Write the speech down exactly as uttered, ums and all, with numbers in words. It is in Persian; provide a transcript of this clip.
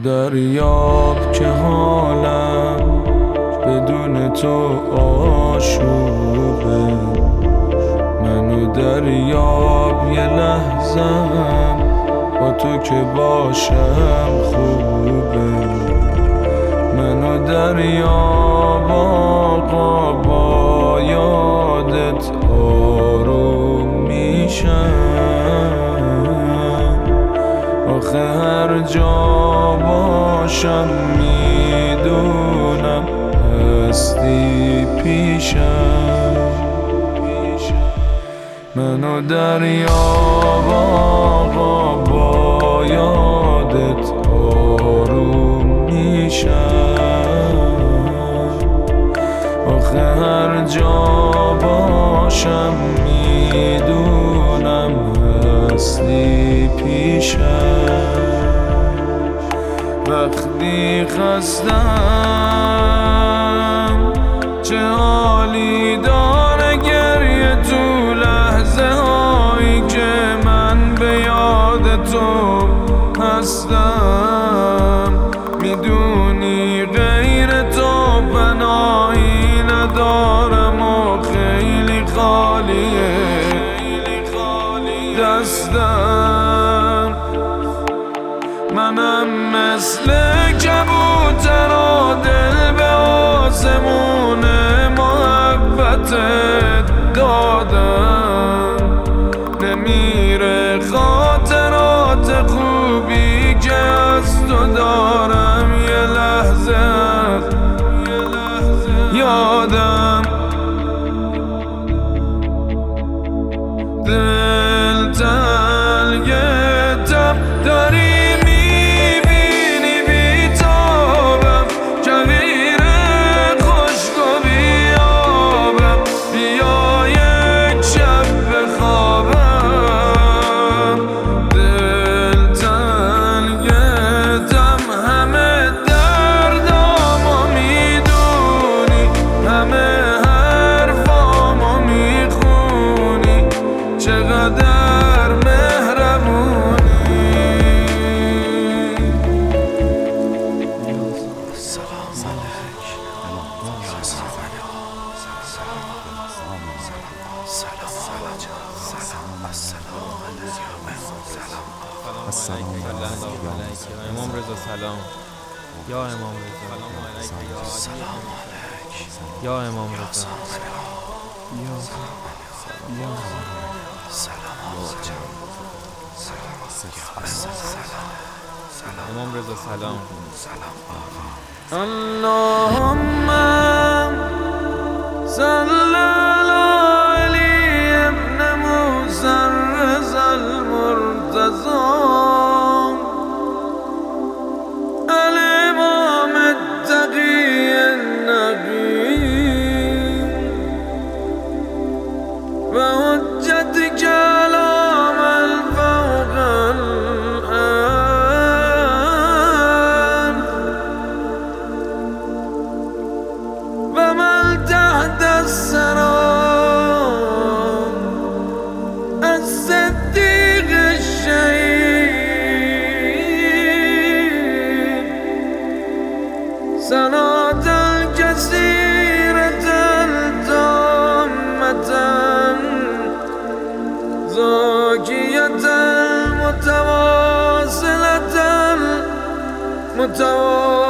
دریاب که حالم بدون تو آشوبه، منو دریاب یه لحظم با تو که باشم خوبه، منو دریاب آقا با یادت آروم میشم، آخه هر جا باشم میدونم هستی پیشم، منو دریاب آقا با یادت آروم میشم، آخه هر جا باشم میدونم هستی پیشم، وقتی خستم چه حالی داره گریه تو لحظه هایی که من به یاد تو هستم، میدونی غیر تو پناهی ندارم و خیلی خالیه دستم، منم مثل کبوتر و دل به آسمون محبتت دادم، نمیره خاطرات خوبی که از تو دارم یه لحظه یادم، دل تنگتم داری میبینی بیتابم، کویر خشک و بیابم، بیا یک شب بخوابم، دل تنگتم همه دردامو میدونی، همه حرفامو میخونی، چقدر مهربونی، سلام علیک یا سلام السلام علیک امام رضا، سلام یا امام رضا، سلام علیک یا امام رضا، یا یا سلام امام رضا، سلام اللهم صل على علی ابن موسی الرضا المرتضی، الامام التقی النقی و حجت کلام الفوق الارض و من تحت الثرى الصدیق الشهید، صلاة الكثيرة التامة زاكية المتواصلة المتواصلة